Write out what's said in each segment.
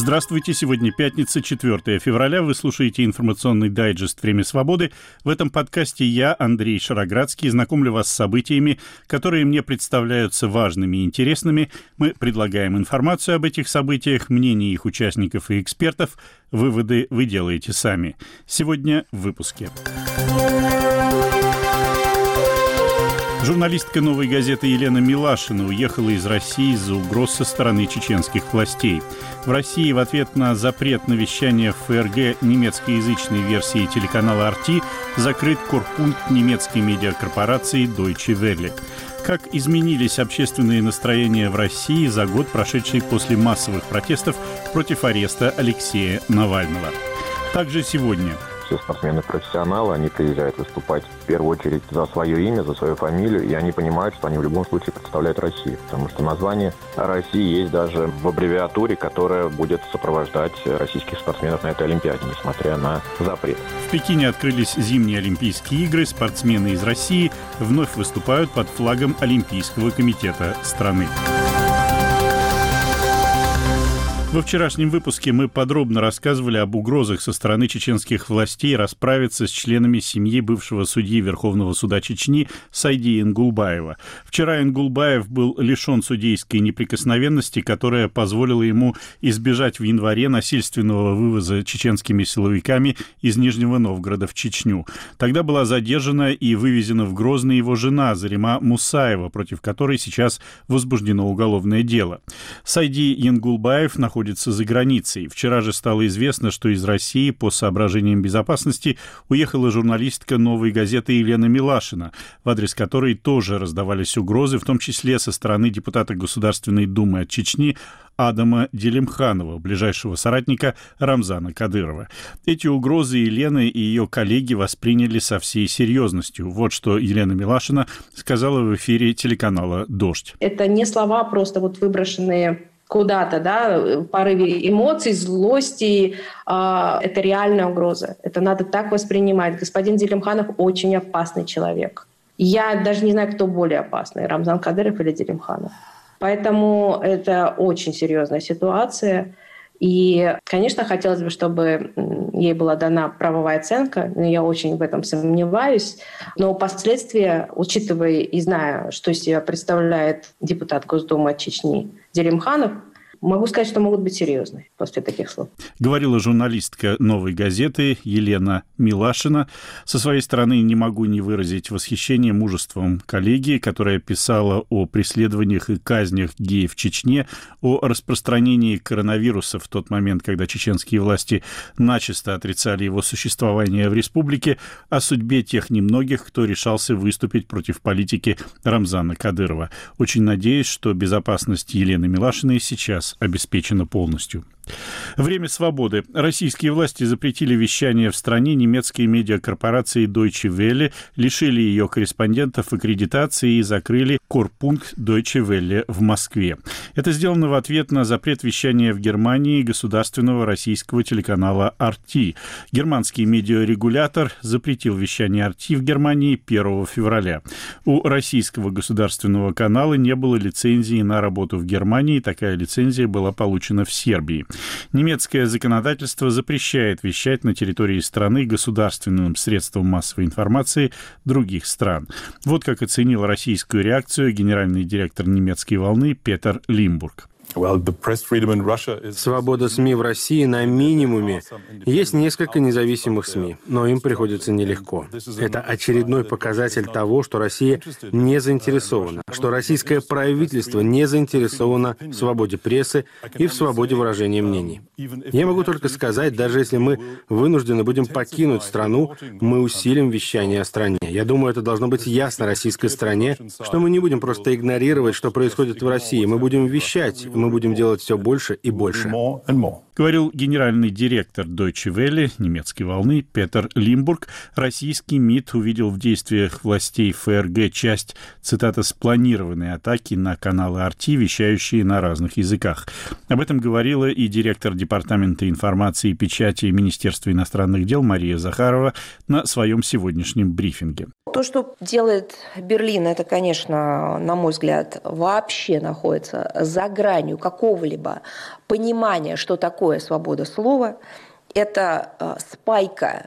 Здравствуйте, сегодня пятница, 4 февраля. Вы слушаете информационный дайджест «Время свободы». В этом подкасте я, Андрей Шароградский, знакомлю вас с событиями, которые мне представляются важными и интересными. Мы предлагаем информацию об этих событиях, мнения их участников и экспертов. Выводы вы делаете сами. Сегодня в выпуске. Журналистка «Новой газеты» Елена Милашина уехала из России из-за угроз со стороны чеченских властей. В России в ответ на запрет на вещание в ФРГ немецкоязычной версии телеканала RT закрыт корпункт немецкой медиакорпорации Deutsche Welle. Как изменились общественные настроения в России за год, прошедший после массовых протестов против ареста Алексея Навального. Также сегодня. Все спортсмены-профессионалы, они приезжают выступать в первую очередь за свое имя, за свою фамилию, и они понимают, что они в любом случае представляют Россию. Потому что название России есть даже в аббревиатуре, которая будет сопровождать российских спортсменов на этой Олимпиаде, несмотря на запрет. В Пекине открылись зимние Олимпийские игры. Спортсмены из России вновь выступают под флагом Олимпийского комитета страны. Во вчерашнем выпуске мы подробно рассказывали об угрозах со стороны чеченских властей расправиться с членами семьи бывшего судьи Верховного суда Чечни Сайди Ингулбаева. Вчера Ингулбаев был лишен судейской неприкосновенности, которая позволила ему избежать в январе насильственного вывоза чеченскими силовиками из Нижнего Новгорода в Чечню. Тогда была задержана и вывезена в Грозный его жена Зарима Мусаева, против которой сейчас возбуждено уголовное дело. Сайди Ингулбаев находится за границей. Вчера же стало известно, что из России по соображениям безопасности уехала журналистка «Новой газеты» Елена Милашина, в адрес которой тоже раздавались угрозы, в том числе со стороны депутата Государственной Думы от Чечни Адама Делимханова, ближайшего соратника Рамзана Кадырова. Эти угрозы Елена и ее коллеги восприняли со всей серьезностью. Вот что Елена Милашина сказала в эфире телеканала «Дождь». Это не слова просто выброшенные куда-то, в порыве эмоций, злости. Это реальная угроза. Это надо так воспринимать. Господин Делимханов очень опасный человек. Я даже не знаю, кто более опасный, Рамзан Кадыров или Делимханов. Поэтому это очень серьезная ситуация. И, конечно, хотелось бы, чтобы ей была дана правовая оценка, но я очень в этом сомневаюсь. Но последствия, учитывая и зная, что из себя представляет депутат Госдумы от Чечни Делимханов, могу сказать, что могут быть серьезные после таких слов. Говорила журналистка «Новой газеты» Елена Милашина. Со своей стороны не могу не выразить восхищение мужеством коллеги, которая писала о преследованиях и казнях геев в Чечне, о распространении коронавируса в тот момент, когда чеченские власти начисто отрицали его существование в республике, о судьбе тех немногих, кто решался выступить против политики Рамзана Кадырова. Очень надеюсь, что безопасность Елены Милашиной сейчас обеспечена полностью. Время свободы. Российские власти запретили вещание в стране немецкой медиакорпорации Deutsche Welle, лишили ее корреспондентов аккредитации и закрыли корпункт Deutsche Welle в Москве. Это сделано в ответ на запрет вещания в Германии государственного российского телеканала RT. Германский медиарегулятор запретил вещание RT в Германии 1 февраля. У российского государственного канала не было лицензии на работу в Германии. Такая лицензия была получена в Сербии. Немецкое законодательство запрещает вещать на территории страны государственным средствам массовой информации других стран. Вот как оценил российскую реакцию генеральный директор немецкой волны Петер Лимбург. Свобода СМИ в России на минимуме. Есть несколько независимых СМИ, но им приходится нелегко. Это очередной показатель того, что Россия не заинтересована, что российское правительство не заинтересовано в свободе прессы и в свободе выражения мнений. Я могу только сказать, даже если мы вынуждены будем покинуть страну, мы усилим вещание о стране. Я думаю, это должно быть ясно российской стороне, что мы не будем просто игнорировать, что происходит в России. Мы будем вещать, мы будем делать все больше и больше. Говорил генеральный директор Deutsche Welle, немецкой волны, Петер Лимбург. Российский МИД увидел в действиях властей ФРГ часть, цитата, «спланированной атаки на каналы RT, вещающие на разных языках». Об этом говорила и директор Департамента информации и печати Министерства иностранных дел Мария Захарова на своем сегодняшнем брифинге. То, что делает Берлин, это, конечно, на мой взгляд, вообще находится за гранью какого-либо понимания, что такое свобода слова. Это спайка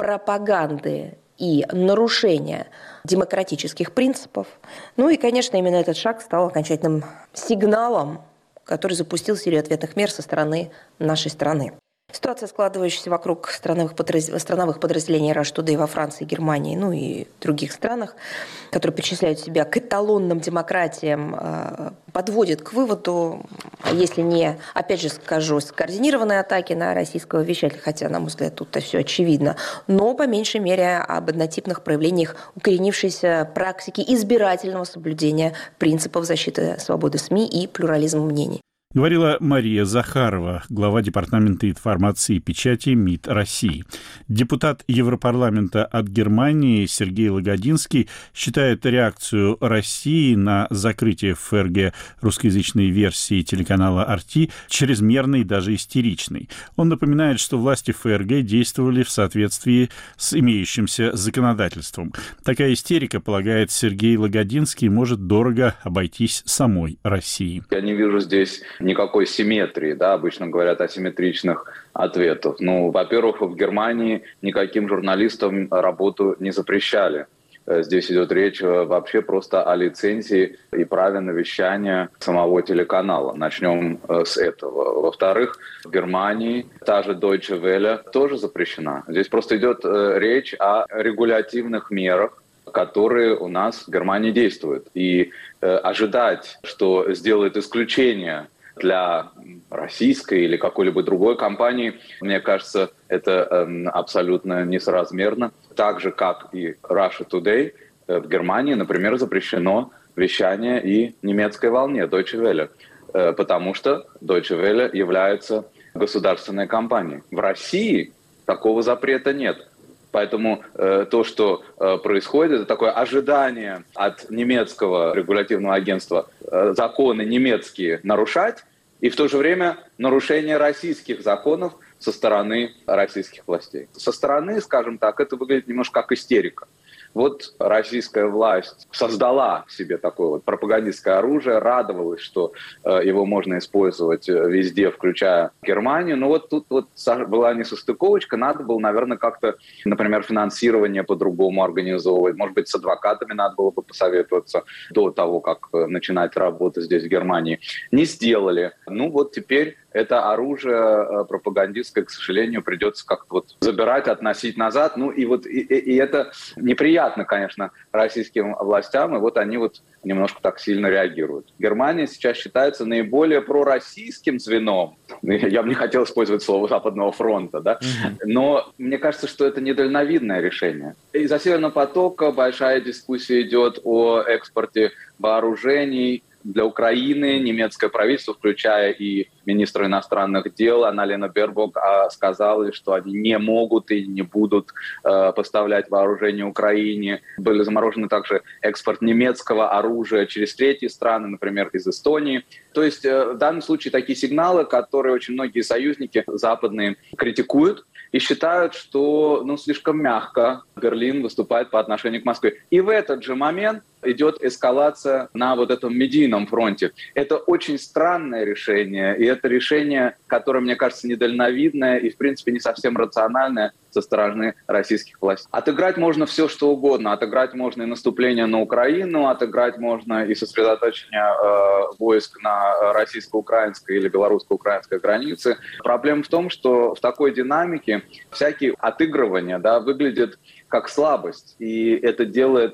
пропаганды и нарушения демократических принципов. Ну и, конечно, именно этот шаг стал окончательным сигналом, который запустил серию ответных мер со стороны нашей страны. Ситуация, складывающаяся вокруг страновых подразделений Russia Today во Франции, Германии, ну и других странах, которые причисляют себя к эталонным демократиям, подводит к выводу, если не, опять же скажу, скоординированной атаки на российского вещателя, хотя, на мой взгляд, тут все очевидно, но по меньшей мере об однотипных проявлениях укоренившейся практики избирательного соблюдения принципов защиты свободы СМИ и плюрализма мнений. Говорила Мария Захарова, глава Департамента информации и печати МИД России. Депутат Европарламента от Германии Сергей Лагодинский считает реакцию России на закрытие в ФРГ русскоязычной версии телеканала RT чрезмерной и даже истеричной. Он напоминает, что власти ФРГ действовали в соответствии с имеющимся законодательством. Такая истерика, полагает Сергей Лагодинский, может дорого обойтись самой России. Я не вижу здесь никакой симметрии, да, обычно говорят о симметричных ответах. Ну, во-первых, в Германии никаким журналистам работу не запрещали. Здесь идет речь вообще просто о лицензии и праве на вещание самого телеканала. Начнем с этого. Во-вторых, в Германии та же Deutsche Welle тоже запрещена. Здесь просто идет речь о регулятивных мерах, которые у нас в Германии действуют. И ожидать, что сделают исключение для российской или какой-либо другой компании, мне кажется, это абсолютно несоразмерно. Так же, как и Russia Today, в Германии, например, запрещено вещание и немецкой волне Deutsche Welle, потому что Deutsche Welle является государственной компанией. В России такого запрета нет. Поэтому то, что происходит, это такое ожидание от немецкого регулятивного агентства законы немецкие нарушать, и в то же время нарушение российских законов со стороны российских властей. Со стороны, скажем так, это выглядит немножко как истерика. Вот российская власть создала себе такое вот пропагандистское оружие, радовалась, что его можно использовать везде, включая Германию. Но вот тут вот была несостыковочка, надо было, наверное, как-то, например, финансирование по-другому организовывать. Может быть, с адвокатами надо было бы посоветоваться до того, как начинать работу здесь, в Германии. Не сделали. Ну вот теперь это оружие пропагандистское, к сожалению, придется как-то вот забирать, относить назад. Ну и вот и это неприятно, конечно, российским властям, и вот они вот немножко так сильно реагируют. Германия сейчас считается наиболее пророссийским звеном. Я бы не хотел использовать слово «Западного фронта», да? Но мне кажется, что это недальновидное решение. Из-за Северного потока большая дискуссия идет о экспорте вооружений для Украины. Немецкое правительство, включая и министра иностранных дел Анналена Бербок, сказали, что они не могут и не будут поставлять вооружение Украине. Были заморожены также экспорт немецкого оружия через третьи страны, например, из Эстонии. То есть в данном случае такие сигналы, которые очень многие союзники западные критикуют и считают, что слишком мягко Берлин выступает по отношению к Москве. И в этот же момент идет эскалация на вот этом медийном фронте. Это очень странное решение, и это решение, которое, мне кажется, недальновидное и, в принципе, не совсем рациональное со стороны российских властей. Отыграть можно все, что угодно. Отыграть можно и наступление на Украину, отыграть можно и сосредоточение войск на российско-украинской или белорусско-украинской границе. Проблема в том, что в такой динамике всякие отыгрывания, выглядят как слабость, и это делает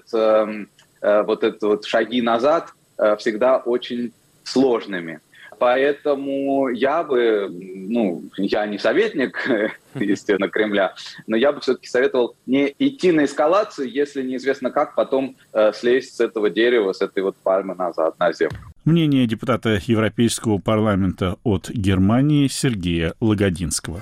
вот эти вот шаги назад всегда очень сложными. Поэтому я бы, я не советник, естественно, Кремля, но я бы все-таки советовал не идти на эскалацию, если неизвестно как потом слезть с этого дерева, с этой вот пальмы назад на землю. Мнение депутата Европейского парламента от Германии Сергея Лагодинского.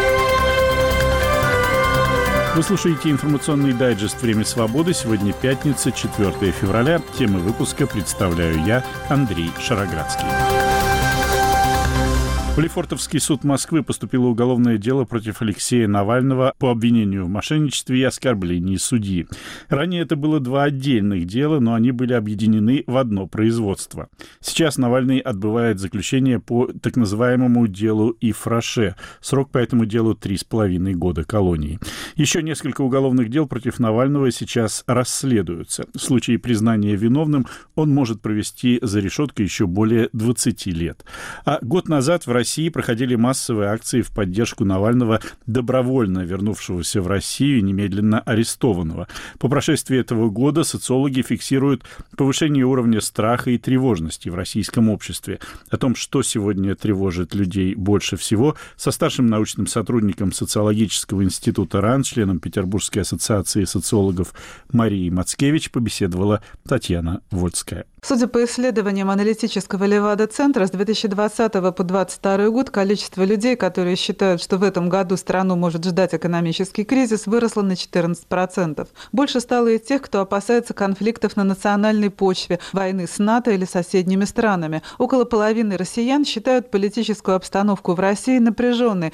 Вы слушаете информационный дайджест «Время свободы». Сегодня пятница, 4 февраля. Темы выпуска представляю я, Андрей Шароградский. В Лефортовский суд Москвы поступило уголовное дело против Алексея Навального по обвинению в мошенничестве и оскорблении судьи. Ранее это было 2 отдельных дела, но они были объединены в одно производство. Сейчас Навальный отбывает заключение по так называемому делу Ифраше. Срок по этому делу 3,5 года колонии. Еще несколько уголовных дел против Навального сейчас расследуются. В случае признания виновным он может провести за решеткой еще более 20 лет. А год назад в России проходили массовые акции в поддержку Навального, добровольно вернувшегося в Россию и немедленно арестованного. По прошествии этого года социологи фиксируют повышение уровня страха и тревожности в российском обществе. О том, что сегодня тревожит людей больше всего, со старшим научным сотрудником социологического института РАН, членом Петербургской ассоциации социологов Марией Мацкевич побеседовала Татьяна Вольская. Судя по исследованиям аналитического Левада-центра, с 2020 по 2022 год количество людей, которые считают, что в этом году страну может ждать экономический кризис, выросло на 14%. Больше стало и тех, кто опасается конфликтов на национальной почве, войны с НАТО или соседними странами. Около половины россиян считают политическую обстановку в России напряженной.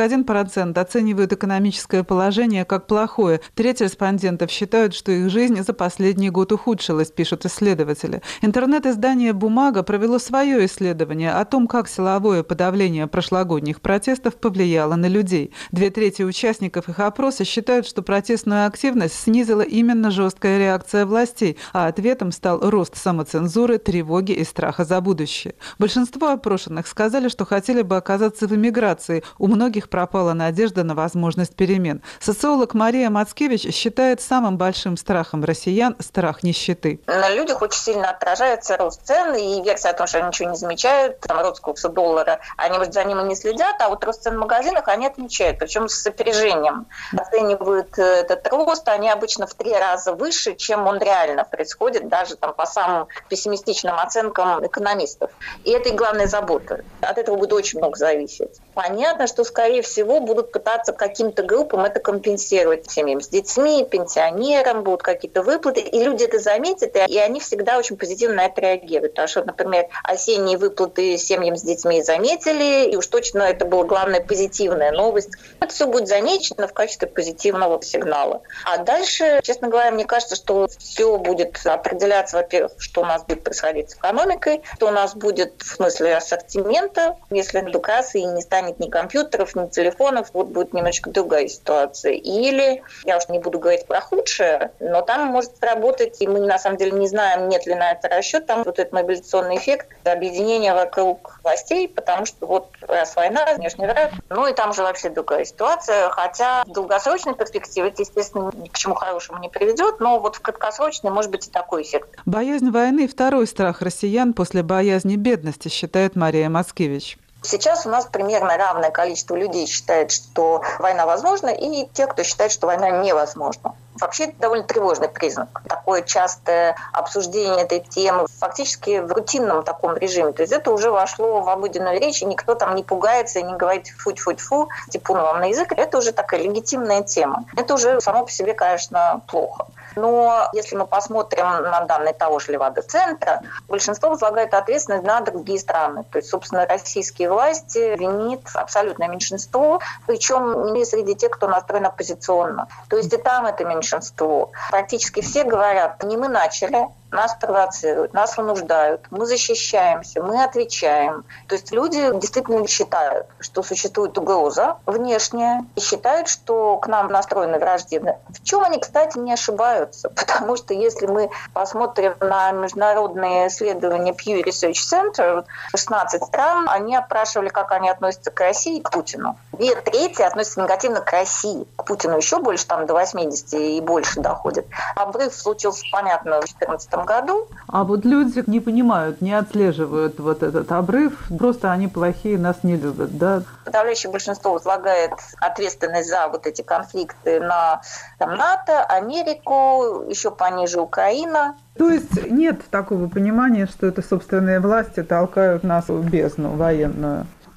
41% оценивают экономическое положение как плохое. Треть респондентов считают, что их жизнь за последний год ухудшилась, пишут исследователи. Интернет-издание «Бумага» провело свое исследование о том, как силовое подавление прошлогодних протестов повлияло на людей. 2/3 участников их опроса считают, что протестную активность снизила именно жесткая реакция властей, а ответом стал рост самоцензуры, тревоги и страха за будущее. Большинство опрошенных сказали, что хотели бы оказаться в эмиграции. У многих пропала надежда на возможность перемен. Социолог Мария Мацкевич считает самым большим страхом россиян страх нищеты. На людях очень сильно отражается рост цен и версия о том, что они ничего не замечают, рост курса доллара, они, может, за ним и не следят, а вот рост цен в магазинах они отмечают, причем с опережением. Оценивают этот рост, они обычно в 3 раза выше, чем он реально происходит, даже там по самым пессимистичным оценкам экономистов. И это их главная забота. От этого будет очень много зависеть. Понятно, что, скорее всего, будут пытаться каким-то группам это компенсировать. Семьям с детьми, пенсионерам будут какие-то выплаты, и люди это заметят, и они всегда очень позитивно на это реагируют. Потому что, например, осенние выплаты семьям с детьми заметили, и уж точно это была главная позитивная новость. Это все будет замечено в качестве позитивного сигнала. А дальше, честно говоря, мне кажется, что все будет определяться, во-первых, что у нас будет происходить с экономикой, что у нас будет в смысле ассортимента, если как раз и не станет ни компьютеров, ни телефонов, вот будет немножечко другая ситуация. Или, я уж не буду говорить про худшее, но там может сработать, и мы на самом деле не знаем, нет ли на это расчет, там вот этот мобилизационный эффект, объединение вокруг властей, потому что вот раз война, внешний враг, ну и там же вообще другая ситуация, хотя в долгосрочной перспективе это, естественно, ни к чему хорошему не приведет, но вот в краткосрочной может быть и такой эффект. Боязнь войны – второй страх россиян после боязни бедности, считает Мария Мацкевич. Сейчас у нас примерно равное количество людей считает, что война возможна, и те, кто считает, что война невозможна. Вообще это довольно тревожный признак. Такое частое обсуждение этой темы фактически в рутинном таком режиме. То есть это уже вошло в обыденную речь, и никто там не пугается и не говорит фу-фу-фу, типуну вам на язык. Это уже такая легитимная тема. Это уже само по себе, конечно, плохо. Но если мы посмотрим на данные того же Левада-центра, большинство возлагает ответственность на другие страны. То есть, собственно, российские власти винит абсолютное меньшинство, причем не среди тех, кто настроен оппозиционно. То есть и там это меньшинство. Практически все говорят, не мы начали, нас провоцируют, нас вынуждают, мы защищаемся, мы отвечаем. То есть люди действительно считают, что существует угроза внешняя, и считают, что к нам настроены враждебно. В чем они, кстати, не ошибаются, потому что если мы посмотрим на международные исследования Pew Research Center, 16 стран, они опрашивали, как они относятся к России и к Путину. 2/3 относятся негативно к России, к Путину еще больше, там до 80 и больше доходит. Обрыв случился, понятно, в 2014 году. А вот люди не понимают, не отслеживают вот этот обрыв, просто они плохие, нас не любят, да? Подавляющее большинство возлагает ответственность за вот эти конфликты на НАТО, Америку, еще пониже Украина. То есть нет такого понимания, что это собственные власти толкают нас в бездну военную? Нет.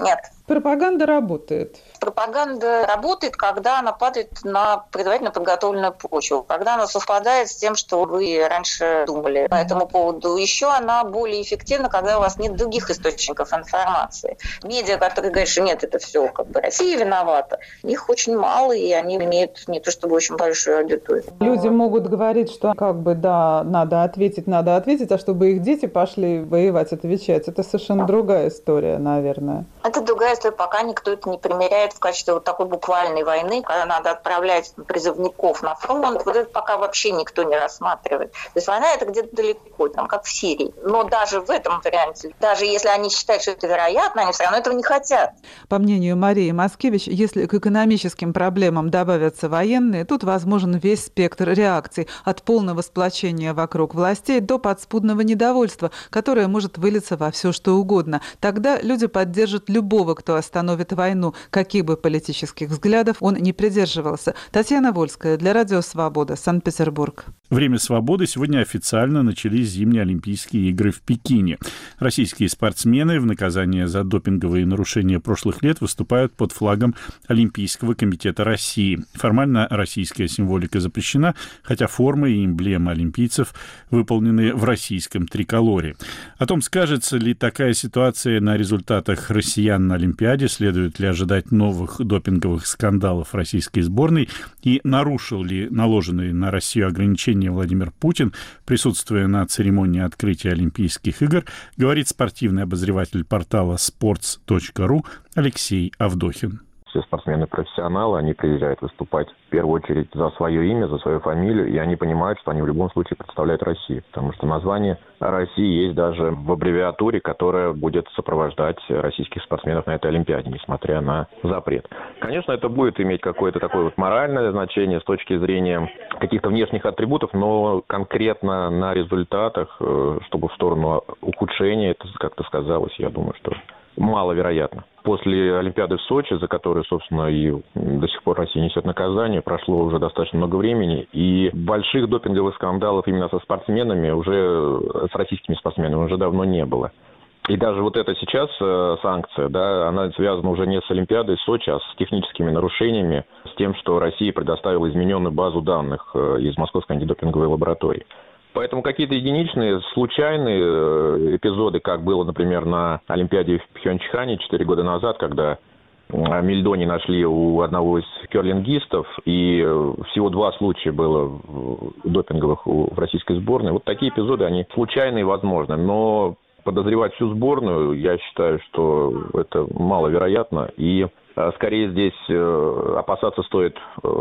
Пропаганда работает. Пропаганда работает, когда она падает на предварительно подготовленную почву, когда она совпадает с тем, что вы раньше думали по этому поводу. Еще она более эффективна, когда у вас нет других источников информации. Медиа, которые говорят, что нет, это все как бы Россия виновата, их очень мало, и они имеют не то чтобы очень большую аудиторию. Люди могут говорить, что как бы да, надо ответить, а чтобы их дети пошли воевать, отвечать, это совершенно другая история, наверное. Это другая история, пока никто это не примеряет в качестве вот такой буквальной войны, когда надо отправлять призывников на фронт. Вот это пока вообще никто не рассматривает. То есть война это где-то далеко, там, как в Сирии. Но даже в этом варианте, даже если они считают, что это вероятно, они все равно этого не хотят. По мнению Марии Маскевич, если к экономическим проблемам добавятся военные, тут возможен весь спектр реакций, от полного сплочения вокруг властей до подспудного недовольства, которое может вылиться во все что угодно. Тогда люди поддержат любого, кто остановит войну, каких бы политических взглядов он не придерживался. Татьяна Вольская для Радио Свобода, Санкт-Петербург. Время свободы. Сегодня официально начались зимние Олимпийские игры в Пекине. Российские спортсмены в наказание за допинговые нарушения прошлых лет выступают под флагом Олимпийского комитета России. Формально российская символика запрещена, хотя формы и эмблемы олимпийцев выполнены в российском триколоре. О том, скажется ли такая ситуация на результатах россиян на Олимпиаде, следует ли ожидать новых допинговых скандалов российской сборной и нарушил ли наложенные на Россию ограничения Владимир Путин, присутствуя на церемонии открытия Олимпийских игр, говорит спортивный обозреватель портала sports.ru Алексей Авдохин. Все спортсмены профессионалы, они приезжают выступать в первую очередь за свое имя, за свою фамилию, и они понимают, что они в любом случае представляют Россию, потому что название России есть даже в аббревиатуре, которая будет сопровождать российских спортсменов на этой Олимпиаде, несмотря на запрет. Конечно, это будет иметь какое-то такое вот моральное значение с точки зрения каких-то внешних атрибутов, но конкретно на результатах, чтобы в сторону ухудшения, это как-то сказалось, я думаю, что маловероятно. После Олимпиады в Сочи, за которую, собственно, и до сих пор Россия несет наказание, прошло уже достаточно много времени, и больших допинговых скандалов именно со спортсменами, уже с российскими спортсменами уже давно не было. И даже вот эта сейчас санкция, да, она связана уже не с Олимпиадой в Сочи, а с техническими нарушениями, с тем, что Россия предоставила измененную базу данных из Московской антидопинговой лаборатории. Поэтому какие-то единичные, случайные эпизоды, как было, например, на Олимпиаде в Пхёнчхане 4 года назад, когда мельдоний нашли у одного из керлингистов, и всего 2 случая было допинговых в российской сборной. Вот такие эпизоды, они случайные, возможны, но подозревать всю сборную, я считаю, что это маловероятно, и скорее здесь опасаться стоит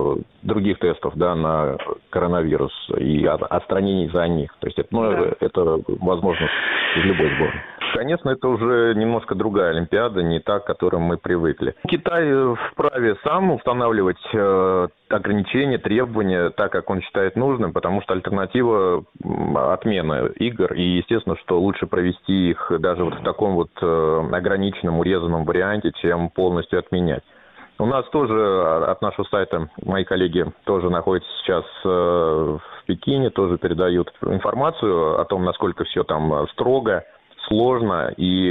других тестов, да, на коронавирус и отстранений за них. То есть это возможно в любой сборной. Конечно, это уже немножко другая Олимпиада, не та, к которой мы привыкли. Китай вправе сам устанавливать ограничения, требования так, как он считает нужным, потому что альтернатива — отмена игр. И, естественно, что лучше провести их даже вот в таком вот ограниченном, урезанном варианте, чем полностью отменять. У нас тоже от нашего сайта, мои коллеги тоже находятся сейчас в Пекине, тоже передают информацию о том, насколько все там строго, сложно и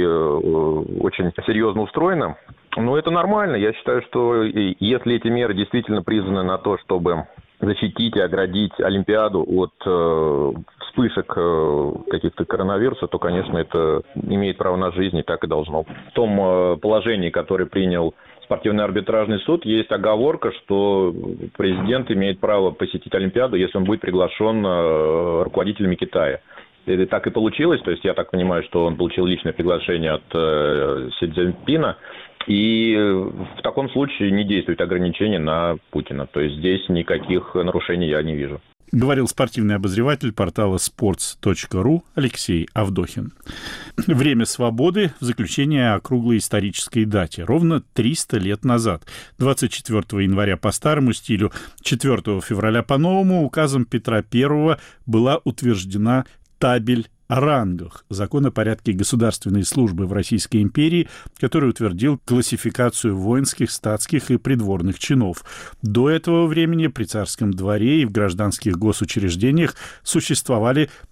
очень серьезно устроено. Но это нормально. Я считаю, что если эти меры действительно призваны на то, чтобы защитить и оградить Олимпиаду от вспышек каких-то коронавируса, то, конечно, это имеет право на жизнь, и так и должно. В том положении, которое принял спортивный арбитражный суд, есть оговорка, что президент имеет право посетить Олимпиаду, если он будет приглашен руководителями Китая. И так и получилось, то есть я так понимаю, что он получил личное приглашение от Си Цзиньпина, и в таком случае не действует ограничение на Путина. То есть здесь никаких нарушений я не вижу. Говорил спортивный обозреватель портала sports.ru Алексей Авдохин. Время свободы в заключение о круглой исторической дате. Ровно 300 лет назад, 24 января по старому стилю, 4 февраля по новому, указом Петра I была утверждена табель о рангах, закон о порядке государственной службы в Российской империи, который утвердил классификацию воинских, статских и придворных чинов. До этого времени при царском дворе и в гражданских госучреждениях существовали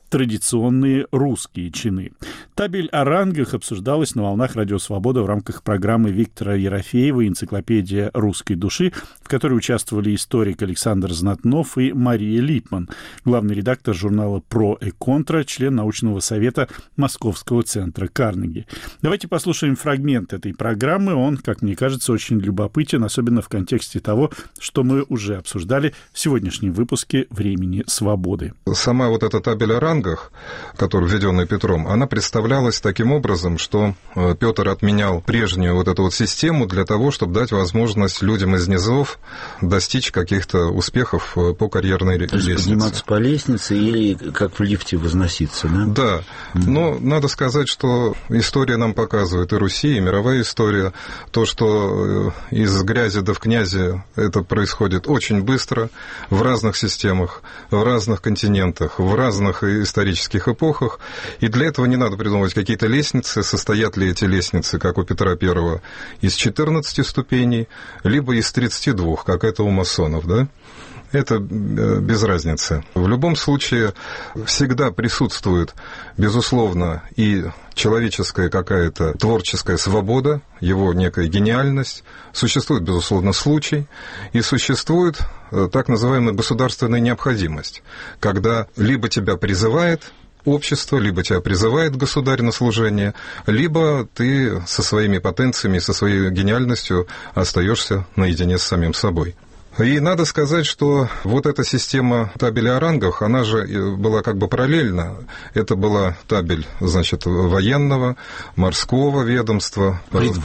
традиционные русские чины. Табель о рангах обсуждалась на волнах Радио Свобода в рамках программы Виктора Ерофеева «Энциклопедия русской души», в которой участвовали историк Александр Знатнов и Мария Липман, главный редактор журнала «Про и контра», член научного совета Московского центра Карнеги. Давайте послушаем фрагмент этой программы. Он, как мне кажется, очень любопытен, особенно в контексте того, что мы уже обсуждали в сегодняшнем выпуске «Времени свободы». Сама вот эта табель о рангах, которая введенная Петром, она представлялась таким образом, что Петр отменял прежнюю вот эту вот систему для того, чтобы дать возможность людям из низов достичь каких-то успехов по карьерной лестнице. Подниматься по лестнице или как в лифте возноситься, да? Да, но надо сказать, что история нам показывает, и Руси, и мировая история, то, что из грязи до в князи это происходит очень быстро, в разных системах, в разных континентах, в разных исторических эпохах, и для этого не надо придумывать какие-то лестницы, состоят ли эти лестницы, как у Петра I, из 14 ступеней, либо из 32, как это у масонов, да? Это без разницы. В любом случае всегда присутствует, безусловно, и человеческая какая-то творческая свобода, его некая гениальность, существует, безусловно, случай, и существует так называемая государственная необходимость, когда либо тебя призывает общество, либо тебя призывает государь на служение, либо ты со своими потенциями, со своей гениальностью остаешься наедине с самим собой. И надо сказать, что вот эта система табели о рангах, она же была как бы параллельна. Это была табель, значит, военного, морского ведомства,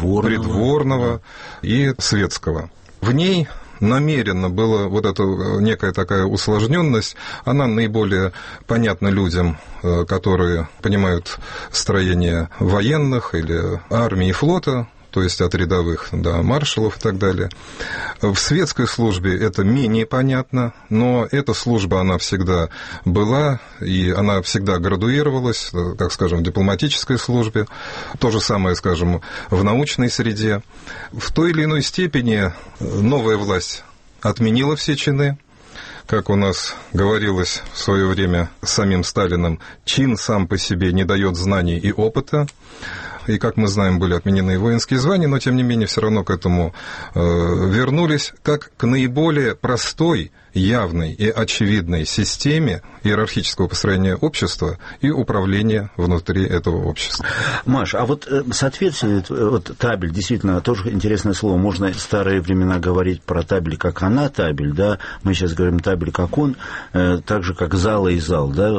придворного и светского. В ней намеренно была вот эта некая такая усложненность, она наиболее понятна людям, которые понимают строение военных или армии и флота, то есть от рядовых до маршалов и так далее. В светской службе это менее понятно, но эта служба, она всегда была, и она всегда градуировалась, как, скажем, в дипломатической службе. То же самое, скажем, в научной среде. В той или иной степени новая власть отменила все чины. Как у нас говорилось в свое время самим Сталиным, чин сам по себе не дает знаний и опыта. И, как мы знаем, были отменены и воинские звания, но, тем не менее, все равно к этому вернулись, как к наиболее простой, явной и очевидной системе иерархического построения общества и управления внутри этого общества. Маш, а вот соответствует вот табель, действительно, тоже интересное слово, можно в старые времена говорить про табель как она табель, да, мы сейчас говорим табель как он, так же как зала и зал, да,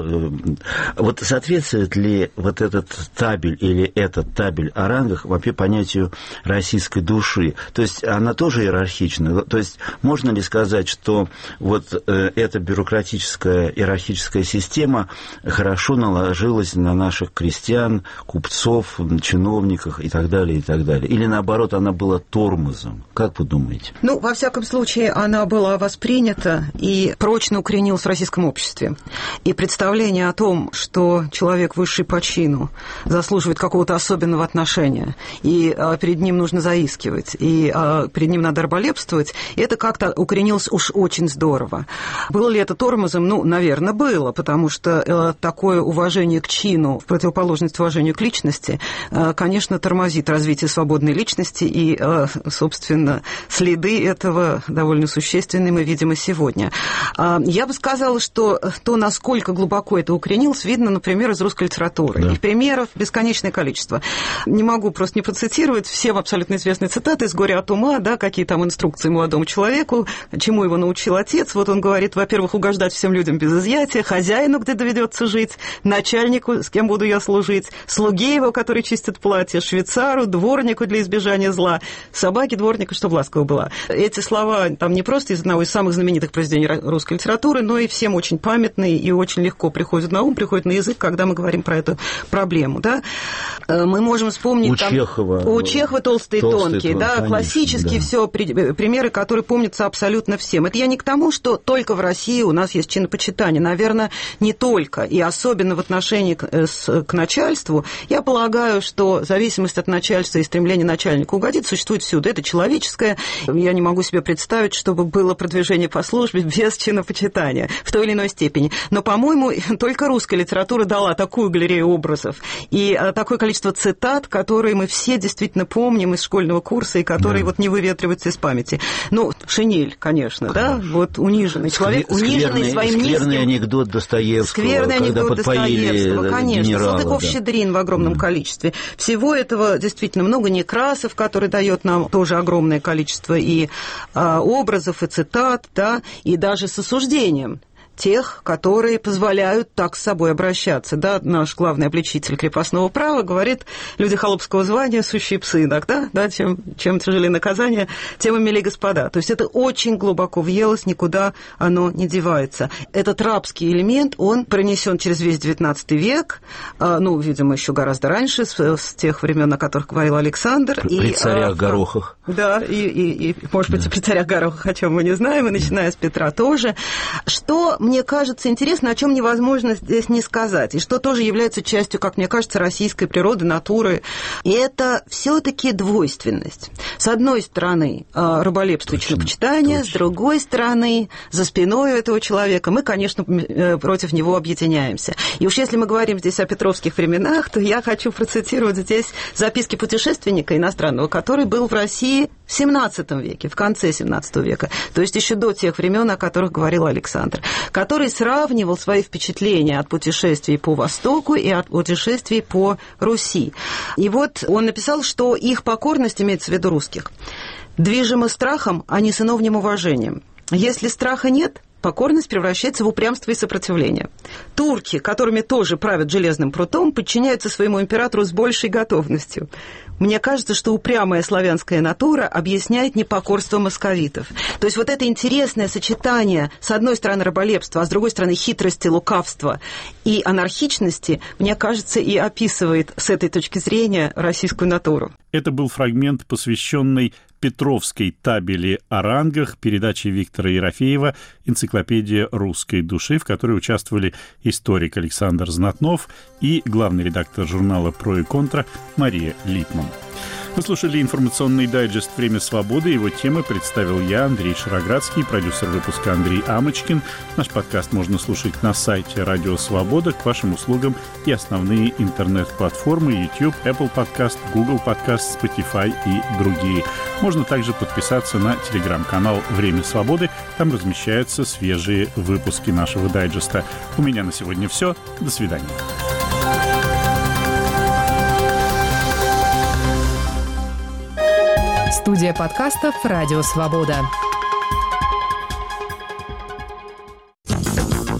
вот соответствует ли вот этот табель или этот табель о рангах вообще понятию российской души, то есть она тоже иерархична, то есть можно ли сказать, что вот эта бюрократическая иерархическая система хорошо наложилась на наших крестьян, купцов, чиновников и так далее, и так далее. Или, наоборот, она была тормозом? Как вы думаете? Ну, во всяком случае, она была воспринята и прочно укоренилась в российском обществе. И представление о том, что человек высший по чину заслуживает какого-то особенного отношения, и перед ним нужно заискивать, и перед ним надо раболепствовать, это как-то укоренилось уж очень здорово. Было ли это тормозом? Ну, наверное, было, потому что такое уважение к чину в противоположность уважению к личности, конечно, тормозит развитие свободной личности, и, собственно, следы этого довольно существенные мы видим и сегодня. Я бы сказала, что то, насколько глубоко это укоренилось, видно, например, из русской литературы. Да. И примеров бесконечное количество. Не могу просто не процитировать, всем абсолютно известные цитаты из «Горя от ума», да, какие там инструкции молодому человеку, чему его научил отец. Вот он говорит, во-первых, угождать всем людям без изъятия, хозяину, где доведется жить, начальнику, с кем буду я служить, слуге его, который чистит платье, швейцару, дворнику для избежания зла, собаке дворнику, чтобы ласково была. Эти слова там не просто из одного из самых знаменитых произведений русской литературы, но и всем очень памятные и очень легко приходят на ум, приходят на язык, когда мы говорим про эту проблему. Да? Мы можем вспомнить... У Чехова «Толстый и тонкий», да, классические все примеры, которые помнятся абсолютно всем. Это я не к тому, что только в России у нас есть чинопочитание. Наверное, не только, и особенно в отношении к начальству. Я полагаю, что зависимость от начальства и стремление начальника угодить существует всюду. Это человеческое. Я не могу себе представить, чтобы было продвижение по службе без чинопочитания в той или иной степени. Но, по-моему, только русская литература дала такую галерею образов и такое количество цитат, которые мы все действительно помним из школьного курса и которые вот не выветриваются из памяти. Ну, Шинель, конечно, да, вот униженный человек, униженный своим низким... Скверный анекдот Достоевского, скверный когда анекдот Достоевского, конечно, генерала, Салтыков-Щедрин в огромном количестве. Всего этого действительно много. Некрасов, который дает нам тоже огромное количество и образов, и цитат, да, и даже с осуждением тех, которые позволяют так с собой обращаться. Да, наш главный обличитель крепостного права говорит, люди холопского звания – сущие псы иногда, да, чем тяжелее наказание, тем и милее господа. То есть это очень глубоко въелось, никуда оно не девается. Этот рабский элемент, он пронесен через весь XIX век, ну, видимо, еще гораздо раньше, с тех времен, о которых говорил Александр. При царях Горохах. Да, и может быть, и при царях Горохах, о чем мы не знаем, и начиная с Петра тоже. Что мне кажется интересно, о чем невозможно здесь не сказать, и что тоже является частью, как мне кажется, российской природы, натуры, и это все-таки двойственность. С одной стороны, раболепство и чинопочитание, с другой стороны, за спиной этого человека мы, конечно, против него объединяемся. И уж если мы говорим здесь о петровских временах, то я хочу процитировать здесь записки путешественника иностранного, который был в России в XVII веке, в конце XVII века, то есть еще до тех времен, о которых говорил Александр, который сравнивал свои впечатления от путешествий по Востоку и от путешествий по Руси. И вот он написал, что их покорность, имеется в виду русских, движима страхом, а не сыновним уважением. Если страха нет, покорность превращается в упрямство и сопротивление. Турки, которыми тоже правят железным прутом, подчиняются своему императору с большей готовностью. Мне кажется, что упрямая славянская натура объясняет непокорство московитов. То есть вот это интересное сочетание, с одной стороны, раболепства, а с другой стороны, хитрости, лукавства и анархичности, мне кажется, и описывает с этой точки зрения российскую натуру. Это был фрагмент, посвященный Петровской табели о рангах, передачи Виктора Ерофеева «Энциклопедия русской души», в которой участвовали историк Александр Знатнов и главный редактор журнала «Про и контра» Мария Литман. Вы слушали информационный дайджест «Время свободы». Его темы представил я, Андрей Шароградский, продюсер выпуска Андрей Амочкин. Наш подкаст можно слушать на сайте «Радио Свобода», к вашим услугам и основные интернет-платформы YouTube, Apple Podcast, Google Podcast, Spotify и другие. Можно также подписаться на телеграм-канал «Время свободы». Там размещаются свежие выпуски нашего дайджеста. У меня на сегодня все. До свидания. Студия подкастов «Радио Свобода».